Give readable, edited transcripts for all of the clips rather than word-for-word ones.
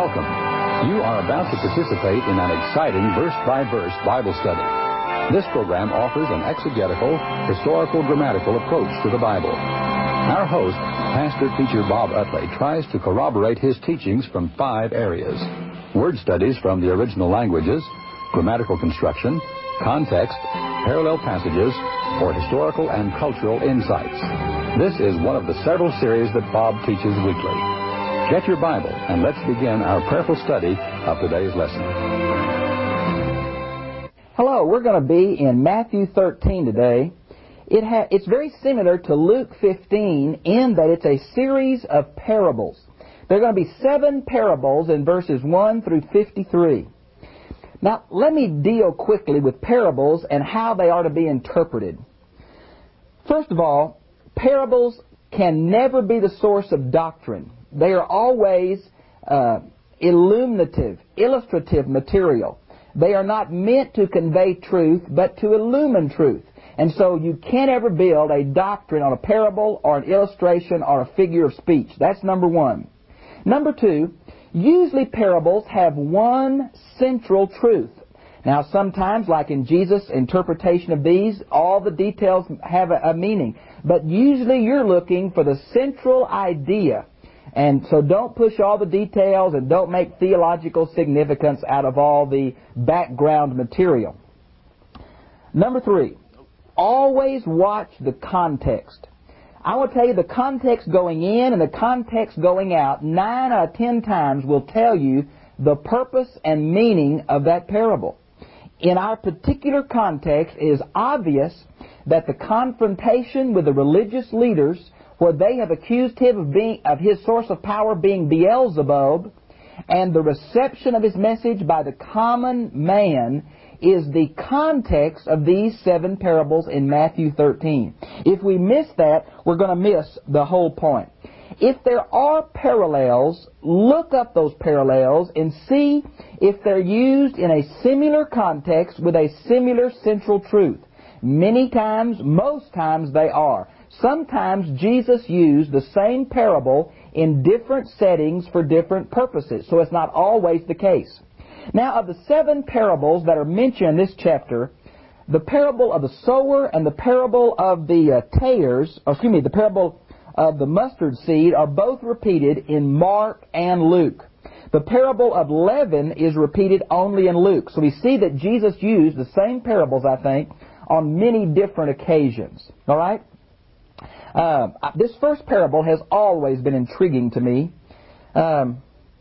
Welcome. You are about to participate in an exciting verse-by-verse Bible study. This program offers an exegetical, historical, grammatical approach to the Bible. Our host, Pastor Teacher Bob Utley, tries to corroborate his teachings from 5 areas: word studies from the original languages, grammatical construction, context, parallel passages, or historical and cultural insights. This is one of the several series that Bob teaches weekly. Get your Bible and let's begin our prayerful study of today's lesson. Hello, we're going to be in Matthew 13 today. It's very similar to Luke 15 in that it's a series of parables. There are going to be 7 parables in verses 1 through 53. Now, let me deal quickly with parables and how they are to be interpreted. First of all, parables can never be the source of doctrine. They are always illuminative, illustrative material. They are not meant to convey truth, but to illumine truth. And so you can't ever build a doctrine on a parable or an illustration or a figure of speech. That's number one. Number two, usually parables have one central truth. Now, sometimes, like in Jesus' interpretation of these, all the details have a meaning. But usually you're looking for the central idea. And so don't push all the details and don't make theological significance out of all the background material. Number 3, always watch the context. I will tell you the context going in and the context going out 9 out of 10 times will tell you the purpose and meaning of that parable. In our particular context, it is obvious that the confrontation with the religious leaders, where they have accused him of his source of power being Beelzebub, and the reception of his message by the common man, is the context of these 7 parables in Matthew 13. If we miss that, we're going to miss the whole point. If there are parallels, look up those parallels and see if they're used in a similar context with a similar central truth. Many times, most times they are. Sometimes Jesus used the same parable in different settings for different purposes, so it's not always the case. Now, of the 7 parables that are mentioned in this chapter, the parable of the sower and the parable of the the parable of the mustard seed are both repeated in Mark and Luke. The parable of leaven is repeated only in Luke. So we see that Jesus used the same parables, I think, on many different occasions. All right? This first parable has always been intriguing to me. I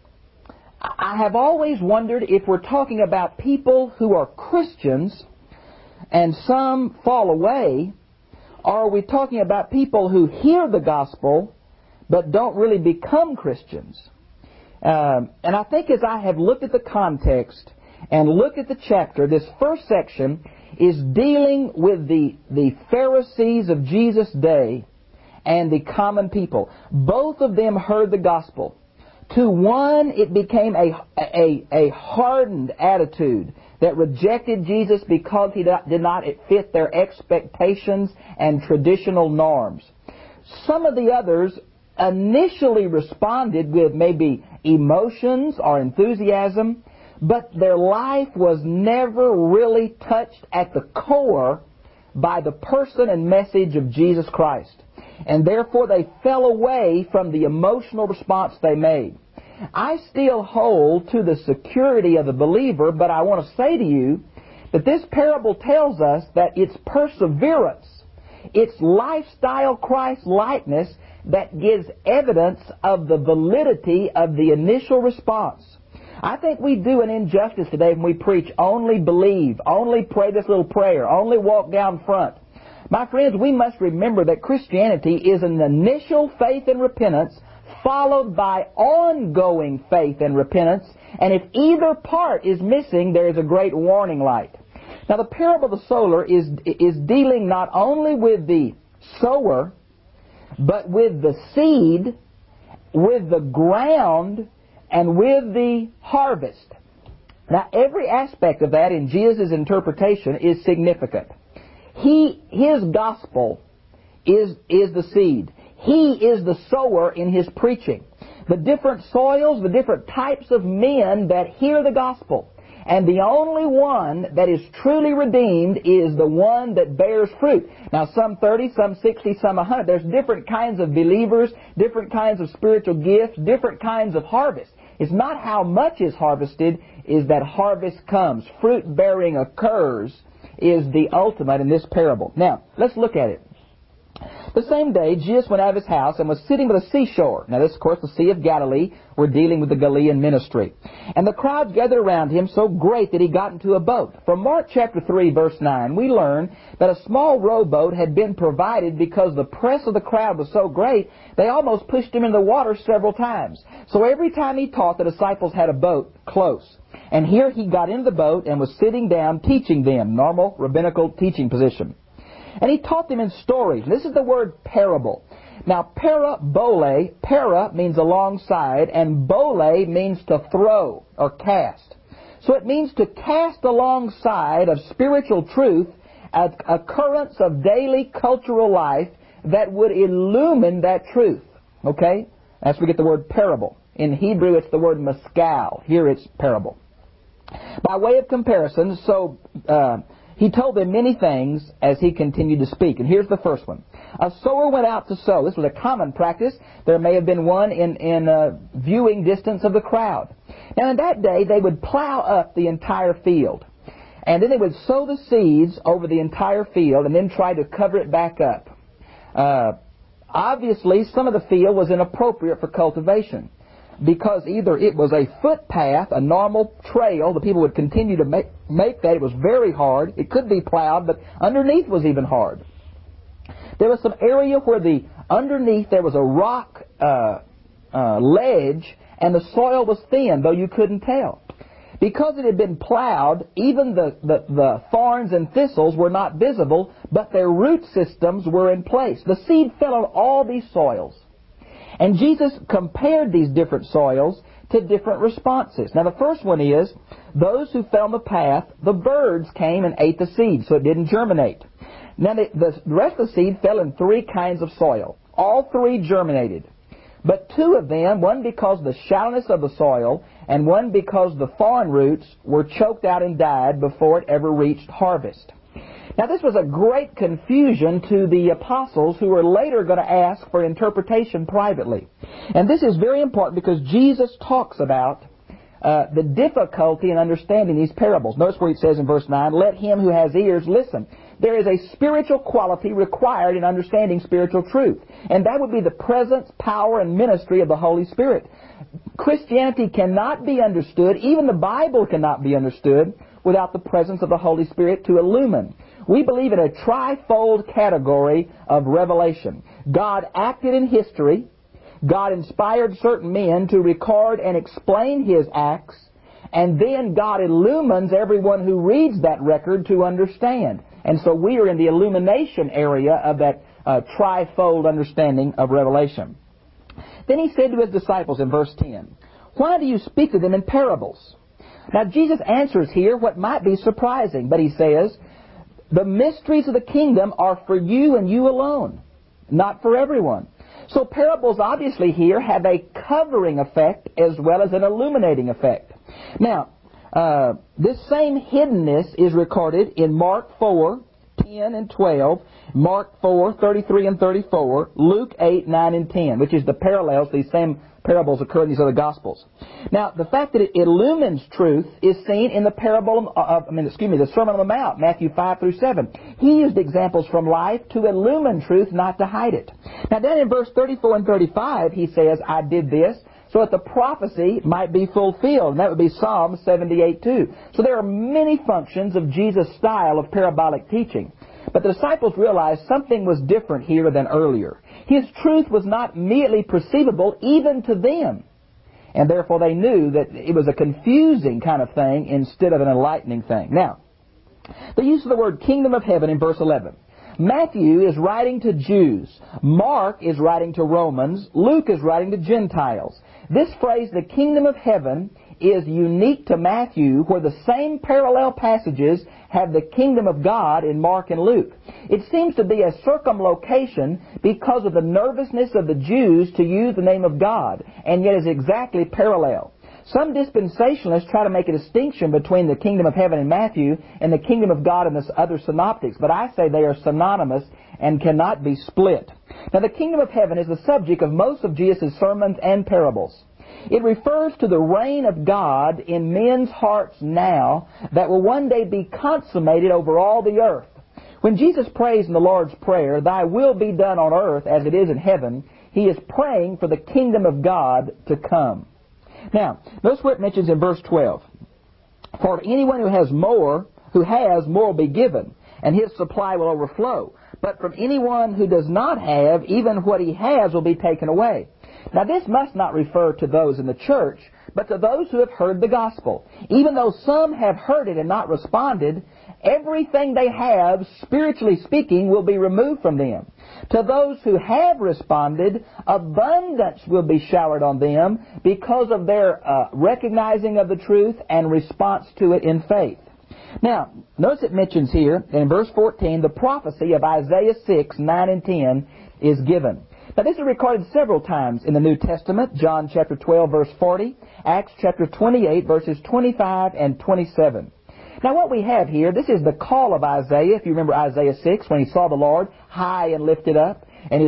have always wondered if we're talking about people who are Christians and some fall away, or are we talking about people who hear the gospel but don't really become Christians? And I think as I have looked at the context and looked at the chapter, this first section is dealing with the Pharisees of Jesus' day and the common people. Both of them heard the gospel. To one, it became a hardened attitude that rejected Jesus because he did not fit their expectations and traditional norms. Some of the others initially responded with maybe emotions or enthusiasm, but their life was never really touched at the core by the person and message of Jesus Christ. And therefore they fell away from the emotional response they made. I still hold to the security of the believer, but I want to say to you that this parable tells us that it's perseverance, it's lifestyle Christ-likeness that gives evidence of the validity of the initial response. I think we do an injustice today when we preach only believe, only pray this little prayer, only walk down front. My friends, we must remember that Christianity is an initial faith and repentance followed by ongoing faith and repentance, and if either part is missing, there is a great warning light. Now, the parable of the sower is dealing not only with the sower, but with the seed, with the ground, and with the harvest. Now, every aspect of that in Jesus' interpretation is significant. His gospel is the seed. He is the sower in his preaching. the different soils, the different types of men that hear the gospel. And the only one that is truly redeemed is the one that bears fruit. Now, some 30, some 60, some 100. There's different kinds of believers, different kinds of spiritual gifts, different kinds of harvest. It's not how much is harvested, is that harvest comes. Fruit bearing occurs is the ultimate in this parable. Now, let's look at it. The same day, Jesus went out of his house and was sitting by the seashore. Now, this, of course, the Sea of Galilee. We're dealing with the Galilean ministry. And the crowds gathered around him so great that he got into a boat. From Mark chapter 3, verse 9, we learn that a small rowboat had been provided because the press of the crowd was so great, they almost pushed him in the water several times. So every time he taught, the disciples had a boat close. And here he got into the boat and was sitting down teaching them, normal rabbinical teaching position. And he taught them in stories. This is the word parable. Now, para means alongside, and bole means to throw or cast. So it means to cast alongside of spiritual truth an occurrence of daily cultural life that would illumine that truth. Okay? That's where we get the word parable. In Hebrew, it's the word maskal. Here it's parable. By way of comparison, he told them many things as he continued to speak. And here's the first one. A sower went out to sow. This was a common practice. There may have been one in viewing distance of the crowd. Now, in that day, they would plow up the entire field. And then they would sow the seeds over the entire field and then try to cover it back up. Obviously, some of the field was inappropriate for cultivation, because either it was a footpath, a normal trail, the people would continue to make that. It was very hard. It could be plowed, but underneath was even hard. There was some area where underneath there was a rock ledge, and the soil was thin, though you couldn't tell. Because it had been plowed, even the thorns and thistles were not visible, but their root systems were in place. The seed fell on all these soils. And Jesus compared these different soils to different responses. Now, the first one is, those who fell on the path, the birds came and ate the seed, so it didn't germinate. Now, the rest of the seed fell in three kinds of soil. All three germinated. But two of them, one because of the shallowness of the soil, and one because the thorn roots were choked out and died before it ever reached harvest. Now, this was a great confusion to the apostles, who were later going to ask for interpretation privately. And this is very important because Jesus talks about the difficulty in understanding these parables. Notice where it says in verse 9, "Let him who has ears listen." There is a spiritual quality required in understanding spiritual truth, and that would be the presence, power, and ministry of the Holy Spirit. Christianity cannot be understood, even the Bible cannot be understood, without the presence of the Holy Spirit to illumine. We believe in a trifold category of revelation. God acted in history. God inspired certain men to record and explain His acts. And then God illumines everyone who reads that record to understand. And so we are in the illumination area of that trifold understanding of revelation. Then He said to His disciples in verse 10, "Why do you speak to them in parables?" Now, Jesus answers here what might be surprising, but He says, "The mysteries of the kingdom are for you and you alone, not for everyone." So parables obviously here have a covering effect as well as an illuminating effect. Now, this same hiddenness is recorded in Mark 4, 10 and 12, Mark 4, 33 and 34, Luke 8, 9 and 10, which is the parallels. These same parables occur in these other Gospels. Now, the fact that it illumines truth is seen in the the Sermon on the Mount, Matthew 5 through 7. He used examples from life to illumine truth, not to hide it. Now, then in verse 34 and 35, He says, "I did this so that the prophecy might be fulfilled." And that would be Psalm 78:2. So there are many functions of Jesus' style of parabolic teaching. But the disciples realized something was different here than earlier. His truth was not immediately perceivable even to them. And therefore they knew that it was a confusing kind of thing instead of an enlightening thing. Now, the use of the word kingdom of heaven in verse 11. Matthew is writing to Jews. Mark is writing to Romans. Luke is writing to Gentiles. This phrase, the kingdom of heaven, is unique to Matthew, where the same parallel passages have the kingdom of God in Mark and Luke. It seems to be a circumlocation because of the nervousness of the Jews to use the name of God, and yet is exactly parallel. Some dispensationalists try to make a distinction between the kingdom of heaven in Matthew and the kingdom of God in the other synoptics, but I say they are synonymous and cannot be split. Now, the kingdom of heaven is the subject of most of Jesus' sermons and parables. It refers to the reign of God in men's hearts now that will one day be consummated over all the earth. When Jesus prays in the Lord's Prayer, "Thy will be done on earth as it is in heaven," He is praying for the kingdom of God to come. Now, notice what it mentions in verse 12. "For anyone who has more will be given, and his supply will overflow. But from anyone who does not have, even what he has will be taken away." Now, this must not refer to those in the church, but to those who have heard the gospel. Even though some have heard it and not responded, everything they have, spiritually speaking, will be removed from them. To those who have responded, abundance will be showered on them because of their recognizing of the truth and response to it in faith. Now, notice it mentions here in verse 14, the prophecy of Isaiah 6, 9 and 10 is given. Now, this is recorded several times in the New Testament. John chapter 12, verse 40, Acts chapter 28, verses 25 and 27. Now, what we have here, this is the call of Isaiah. If you remember Isaiah 6, when he saw the Lord high and lifted up, and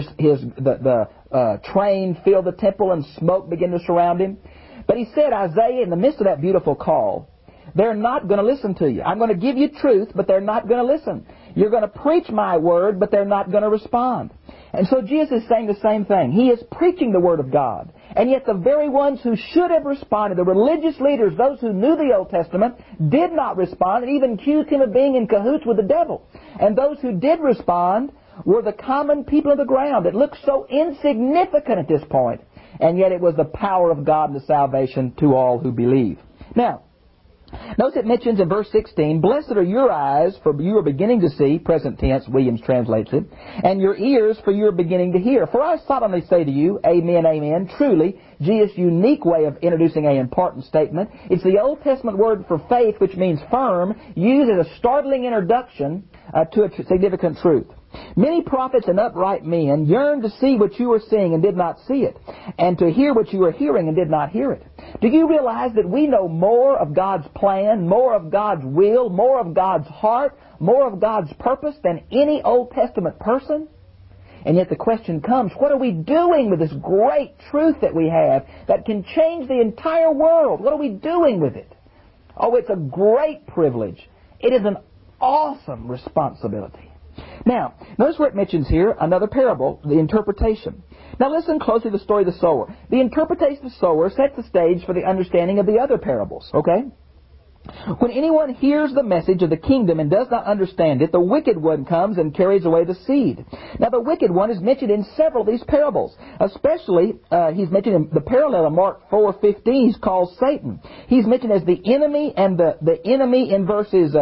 the train filled the temple and smoke began to surround him. But he said, Isaiah, in the midst of that beautiful call, they're not going to listen to you. I'm going to give you truth, but they're not going to listen. You're going to preach my word, but they're not going to respond. And so Jesus is saying the same thing. He is preaching the word of God. And yet the very ones who should have responded, the religious leaders, those who knew the Old Testament, did not respond and even accused him of being in cahoots with the devil. And those who did respond were the common people of the ground. It looks so insignificant at this point. And yet it was the power of God and the salvation to all who believe. Now, notice it mentions in verse 16, "Blessed are your eyes, for you are beginning to see," present tense, Williams translates it, "and your ears, for you are beginning to hear. For I solemnly say to you," amen, amen, truly, Jesus' unique way of introducing an important statement. It's the Old Testament word for faith, which means firm, used as a startling introduction to a significant truth. "Many prophets and upright men yearned to see what you were seeing and did not see it, and to hear what you were hearing and did not hear it." Do you realize that we know more of God's plan, more of God's will, more of God's heart, more of God's purpose than any Old Testament person? And yet the question comes, what are we doing with this great truth that we have that can change the entire world? What are we doing with it? Oh, it's a great privilege. It is an awesome responsibility. Now, notice where it mentions here another parable, the interpretation. Now listen closely to the story of the sower. The interpretation of the sower sets the stage for the understanding of the other parables, okay? "When anyone hears the message of the kingdom and does not understand it, the wicked one comes and carries away the seed." Now the wicked one is mentioned in several of these parables. Especially, he's mentioned in the parallel of Mark 4:15, he's called Satan. He's mentioned as the enemy, and the enemy in verses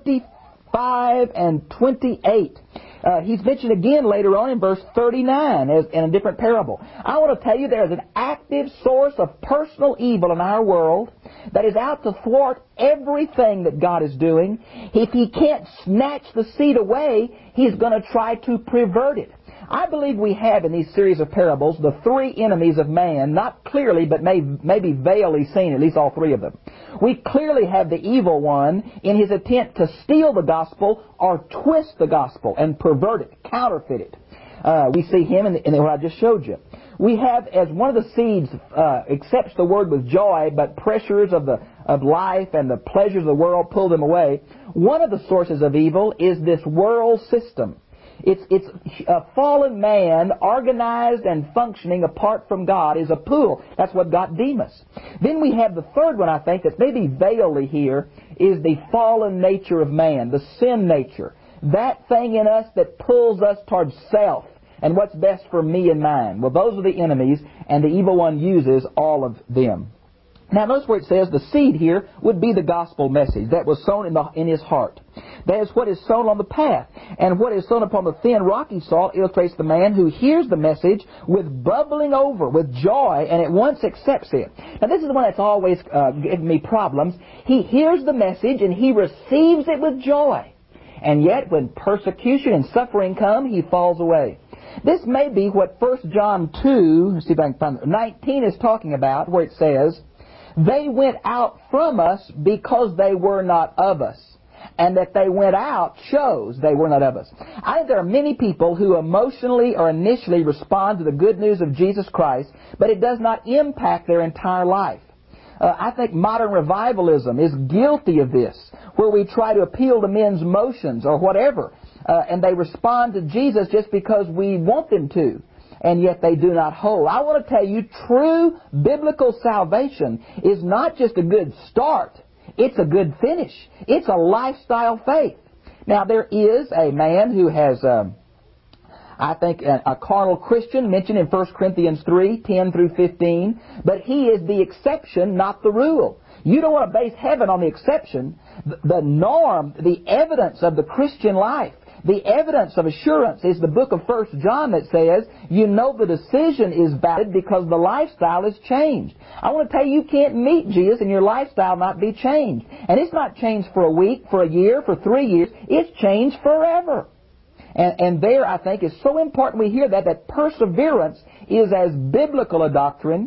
25 and 28. He's mentioned again later on in verse 39 as in a different parable. I want to tell you there is an active source of personal evil in our world that is out to thwart everything that God is doing. If he can't snatch the seed away, he's going to try to pervert it. I believe we have in these series of parables the three enemies of man, not clearly but maybe veilly seen, at least all three of them. We clearly have the evil one in his attempt to steal the gospel or twist the gospel and pervert it, counterfeit it. We see him in what I just showed you. We have, as one of the seeds accepts the word with joy, but pressures of life and the pleasures of the world pull them away. One of the sources of evil is this world system. It's a fallen man, organized and functioning apart from God, is a pool. That's what got Demas. Then we have the third one, I think, that's maybe veilly here, is the fallen nature of man, the sin nature. That thing in us that pulls us towards self and what's best for me and mine. Well, those are the enemies, and the evil one uses all of them. Now notice where it says the seed here would be the gospel message that was sown in his heart. That is what is sown on the path. And what is sown upon the thin, rocky soil illustrates the man who hears the message with bubbling over, with joy, and at once accepts it. Now this is the one that's always given me problems. He hears the message and he receives it with joy. And yet when persecution and suffering come, he falls away. This may be what 1 John 2, let's see if I can find it, 19 is talking about, where it says, they went out from us because they were not of us. And that they went out shows they were not of us. I think there are many people who emotionally or initially respond to the good news of Jesus Christ, but it does not impact their entire life. I think modern revivalism is guilty of this, where we try to appeal to men's emotions or whatever, and they respond to Jesus just because we want them to, and yet they do not hold. I want to tell you, true biblical salvation is not just a good start. It's a good finish. It's a lifestyle faith. Now, there is a man who has, I think, a carnal Christian mentioned in 1 Corinthians 3, 10 through 15, but he is the exception, not the rule. You don't want to base heaven on the exception. The norm, the evidence of the Christian life, the evidence of assurance is the book of 1 John that says, you know the decision is valid because the lifestyle is changed. I want to tell you, you can't meet Jesus and your lifestyle not be changed. And it's not changed for a week, for a year, for 3 years. It's changed forever. And there, I think, is so important we hear that perseverance is as biblical a doctrine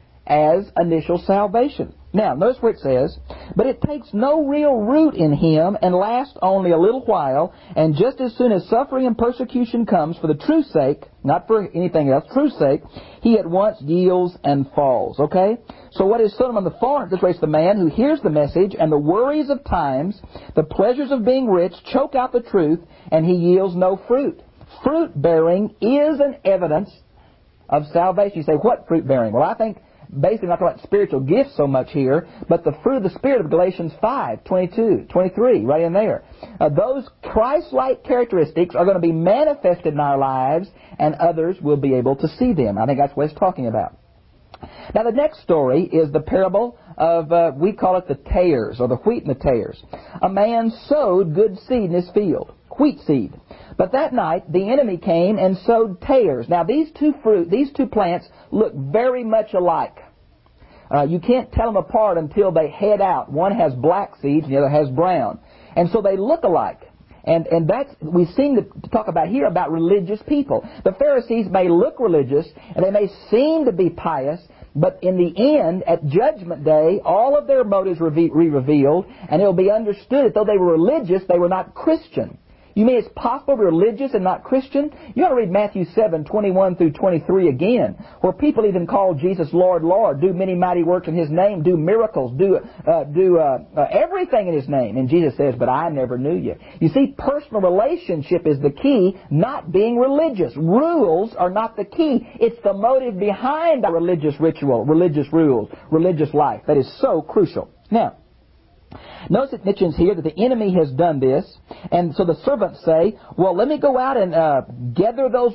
as initial salvation. Now, notice where it says, but it takes no real root in him and lasts only a little while, and just as soon as suffering and persecution comes for the truth's sake, not for anything else, truth's sake, he at once yields and falls. Okay? So what is sown on the thorns illustrates the man who hears the message, and the worries of times, the pleasures of being rich, choke out the truth, and he yields no fruit. Fruit bearing is an evidence of salvation. You say, what fruit bearing? Well, I think basically not talking about spiritual gifts so much here, but the fruit of the Spirit of Galatians 5, 22, 23, right in there. Those Christ-like characteristics are going to be manifested in our lives, and others will be able to see them. I think that's what it's talking about. Now the next story is the parable of, we call it the tares, or the wheat and the tares. A man sowed good seed in his field, wheat seed. But that night the enemy came and sowed tares. Now these two plants look very much alike. You can't tell them apart until they head out. One has black seeds and the other has brown. And so they look alike. And that's, we seem to talk about here about religious people. The Pharisees may look religious and they may seem to be pious, but in the end, at Judgment Day, all of their motives will be revealed, and it will be understood that though they were religious, they were not Christian. You mean it's possible to be religious and not Christian? You ought to read Matthew 7, 21 through 23 again, where people even call Jesus Lord, Lord, do many mighty works in His name, do miracles, do everything in His name. And Jesus says, but I never knew you. You see, personal relationship is the key, not being religious. Rules are not the key. It's the motive behind our religious ritual, religious rules, religious life that is so crucial. Now, notice it mentions here that the enemy has done this, and so the servants say, well, let me go out and gather those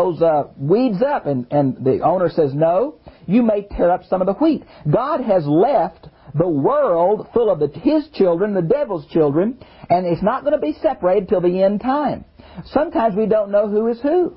weeds up, and the owner says, no, you may tear up some of the wheat. God has left the world full of His children, the devil's children, and it's not going to be separated till the end time. Sometimes we don't know who is who.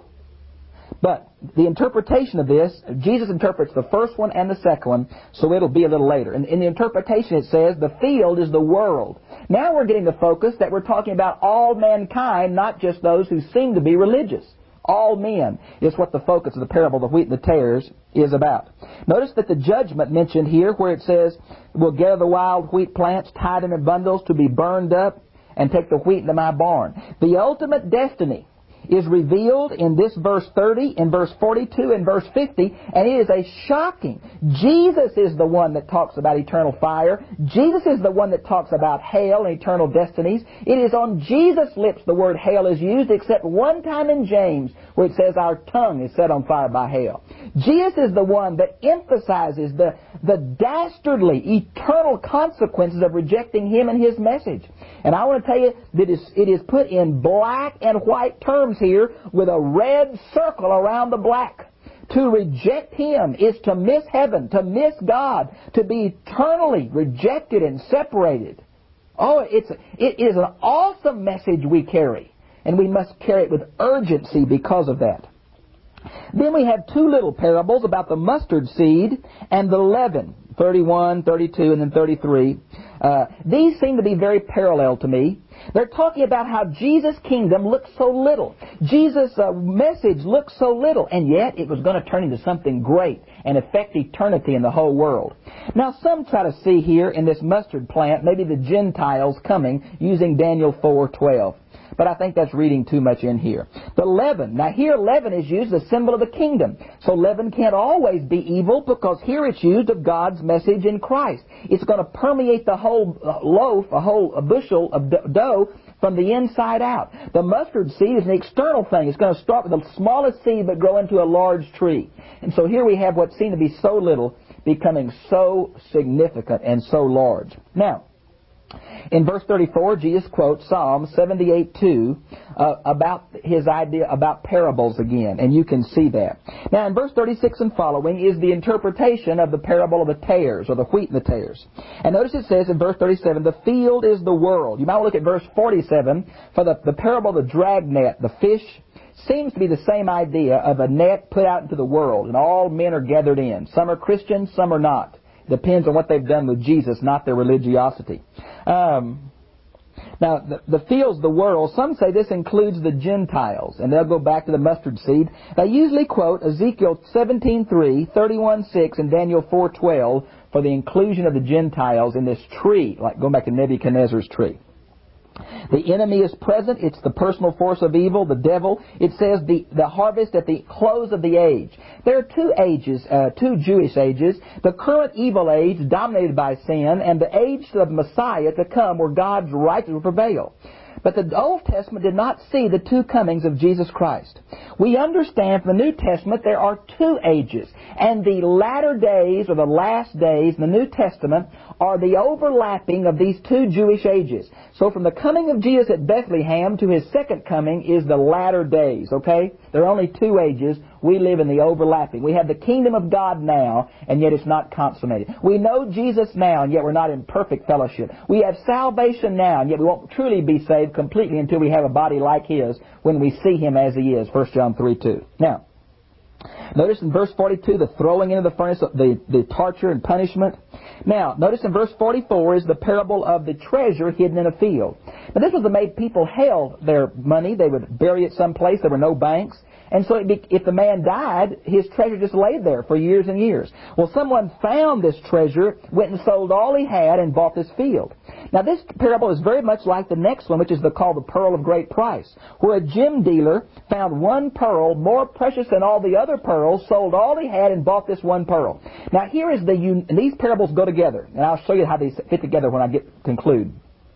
But the interpretation of this, Jesus interprets the first one and the second one, so it'll be a little later. In the interpretation it says, the field is the world. Now we're getting the focus that we're talking about all mankind, not just those who seem to be religious. All men is what the focus of the parable of the wheat and the tares is about. Notice that the judgment mentioned here, where it says, we'll gather the wild wheat plants, tie them in bundles to be burned up, and take the wheat into my barn. The ultimate destiny is revealed in this verse 30, in verse 42, and verse 50, and it is a shocking. Jesus is the one that talks about eternal fire. Jesus is the one that talks about hell and eternal destinies. It is on Jesus' lips the word hell is used, except one time in James, where it says our tongue is set on fire by hell. Jesus is the one that emphasizes the dastardly, eternal consequences of rejecting Him and His message. And I want to tell you that it is put in black and white terms here with a red circle around the black. To reject Him is to miss heaven, to miss God, to be eternally rejected and separated. Oh, it is an awesome message we carry, and we must carry it with urgency because of that. Then we have two little parables about the mustard seed and the leaven, 31, 32, and then 33. These seem to be very parallel to me. They're talking about how Jesus' kingdom looks so little. Jesus' message looks so little, and yet it was going to turn into something great and affect eternity in the whole world. Now, some try to see here in this mustard plant maybe the Gentiles coming using Daniel 4:12. But I think that's reading too much in here. The leaven. Now here leaven is used as a symbol of the kingdom. So leaven can't always be evil because here it's used of God's message in Christ. It's going to permeate the whole loaf, a bushel of dough from the inside out. The mustard seed is an external thing. It's going to start with the smallest seed but grow into a large tree. And so here we have what seemed to be so little becoming so significant and so large. Now, in verse 34, Jesus quotes Psalm 78:2 about his idea about parables again, and you can see that. Now, in verse 36 and following is the interpretation of the parable of the tares, or the wheat and the tares. And notice it says in verse 37, the field is the world. You might look at verse 47 for the parable of the dragnet, the fish. Seems to be the same idea of a net put out into the world, and all men are gathered in. Some are Christians, some are not. Depends on what they've done with Jesus, not their religiosity. Now, the field's the world. Some say this includes the Gentiles, and they'll go back to the mustard seed. They usually quote Ezekiel 17:3, 31:6, and Daniel 4:12 for the inclusion of the Gentiles in this tree, like going back to Nebuchadnezzar's tree. The enemy is present. It's the personal force of evil, the devil. It says the harvest at the close of the age. There are two ages, two Jewish ages. The current evil age dominated by sin, and the age of Messiah to come where God's righteousness will prevail. But the Old Testament did not see the two comings of Jesus Christ. We understand from the New Testament there are two ages. And the latter days, or the last days in the New Testament, are the overlapping of these two Jewish ages. So from the coming of Jesus at Bethlehem to His second coming is the latter days, okay? There are only two ages. We live in the overlapping. We have the kingdom of God now, and yet it's not consummated. We know Jesus now, and yet we're not in perfect fellowship. We have salvation now, and yet we won't truly be saved completely until we have a body like His when we see Him as He is, 1 John 3:2. Now, notice in verse 42, the throwing into the furnace, the torture and punishment. Now, notice in verse 44 is the parable of the treasure hidden in a field. Now, this was the way people held their money. They would bury it someplace. There were no banks. And so if the man died, his treasure just laid there for years and years. Well, someone found this treasure, went and sold all he had, and bought this field. Now, this parable is very much like the next one, which is called the pearl of great price, where a gem dealer found one pearl more precious than all the other pearls, sold all he had, and bought this one pearl. Now, here is and these parables go together, and I'll show you how these fit together when I conclude.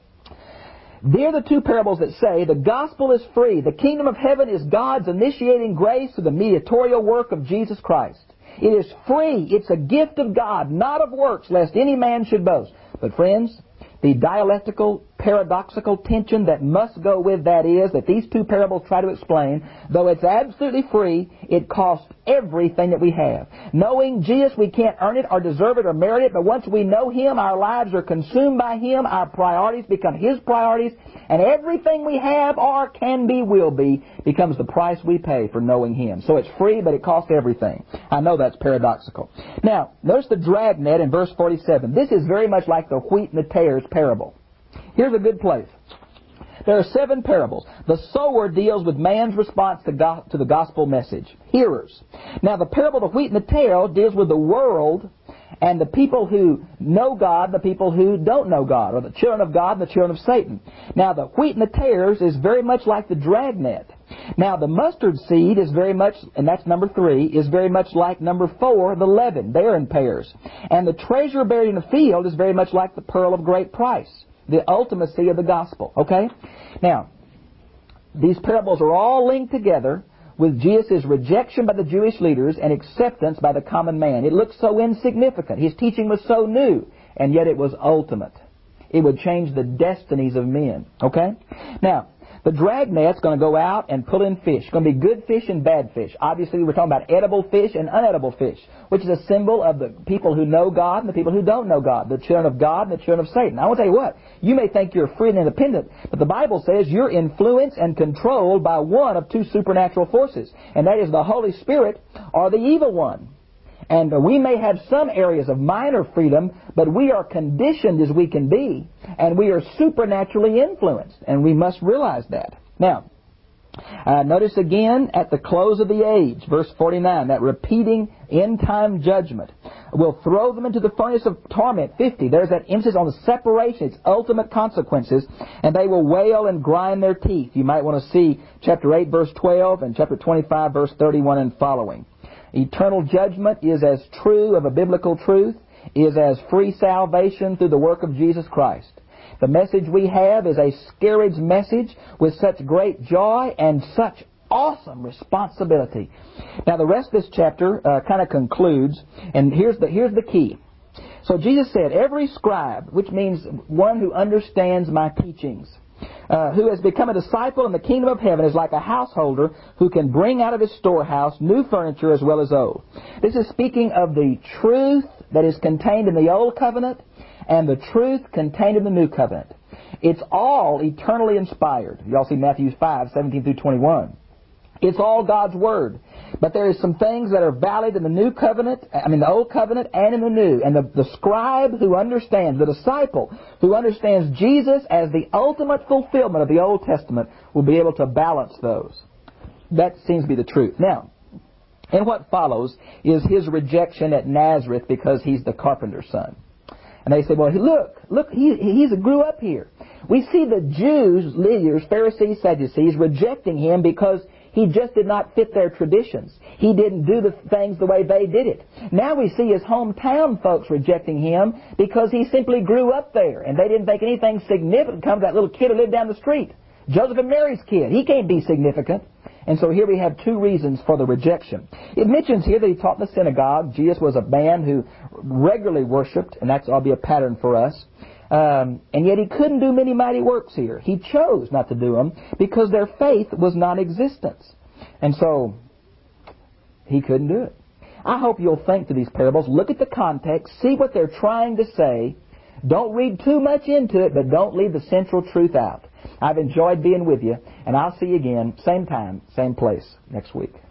They're the two parables that say the gospel is free. The kingdom of heaven is God's initiating grace through the mediatorial work of Jesus Christ. It is free. It's a gift of God, not of works, lest any man should boast. But friends, the dialectical, paradoxical tension that must go with that is that these two parables try to explain, though it's absolutely free, it costs everything that we have. Knowing Jesus, we can't earn it or deserve it or merit it, but once we know Him, our lives are consumed by Him, our priorities become His priorities, and everything we have or can be, will be, becomes the price we pay for knowing Him. So it's free, but it costs everything. I know that's paradoxical. Now, notice the dragnet in verse 47. This is very much like the wheat and the tares parable. Here's a good place. There are 7 parables. The sower deals with man's response to the gospel message. Hearers. Now, the parable of the wheat and the tare deals with the world and the people who know God, the people who don't know God, or the children of God and the children of Satan. Now, the wheat and the tares is very much like the dragnet. Now, the mustard seed is very much, and that's number 3, is very much like number 4, the leaven. They're in pairs. And the treasure buried in the field is very much like the pearl of great price, the ultimacy of the gospel. Okay? Now, these parables are all linked together with Jesus' rejection by the Jewish leaders and acceptance by the common man. It looks so insignificant. His teaching was so new, and yet it was ultimate. It would change the destinies of men. Okay? Now, The dragnet's going to go out and pull in fish. It's going to be good fish and bad fish. Obviously, we're talking about edible fish and unedible fish, which is a symbol of the people who know God and the people who don't know God, the children of God and the children of Satan. I want to tell you what, you may think you're free and independent, but the Bible says you're influenced and controlled by one of two supernatural forces, and that is the Holy Spirit or the evil one. And we may have some areas of minor freedom, but we are conditioned as we can be, and we are supernaturally influenced, and we must realize that. Now, notice again at the close of the age, verse 49, that repeating end-time judgment will throw them into the furnace of torment. 50, there's that emphasis on the separation, its ultimate consequences, and they will wail and grind their teeth. You might want to see chapter 8, verse 12, and chapter 25, verse 31 and following. Eternal judgment is as true of a biblical truth, is as free salvation through the work of Jesus Christ. The message we have is a scarage message with such great joy and such awesome responsibility. Now the rest of this chapter kind of concludes, and here's the key. So Jesus said, every scribe, which means one who understands my teachings, who has become a disciple in the kingdom of heaven is like a householder who can bring out of his storehouse new furniture as well as old. This is speaking of the truth that is contained in the Old Covenant and the truth contained in the New Covenant. It's all eternally inspired. You all see Matthew 5, 17 through 21. It's all God's Word. But there is some things that are valid in the New Covenant, the Old Covenant and in the New. And the scribe who understands, the disciple who understands Jesus as the ultimate fulfillment of the Old Testament will be able to balance those. That seems to be the truth. Now, and what follows is his rejection at Nazareth because he's the carpenter's son. And they say, well, look, he grew up here. We see the Jews, leaders, Pharisees, Sadducees, rejecting him because he just did not fit their traditions. He didn't do the things the way they did it. Now we see his hometown folks rejecting him because he simply grew up there, and they didn't think anything significant comes from that little kid who lived down the street. Joseph and Mary's kid. He can't be significant. And so here we have two reasons for the rejection. It mentions here that he taught in the synagogue. Jesus was a man who regularly worshipped, and that's ought to be a pattern for us. And yet he couldn't do many mighty works here. He chose not to do them because their faith was non-existent. And so he couldn't do it. I hope you'll think to these parables, look at the context, see what they're trying to say. Don't read too much into it, but don't leave the central truth out. I've enjoyed being with you, and I'll see you again, same time, same place, next week.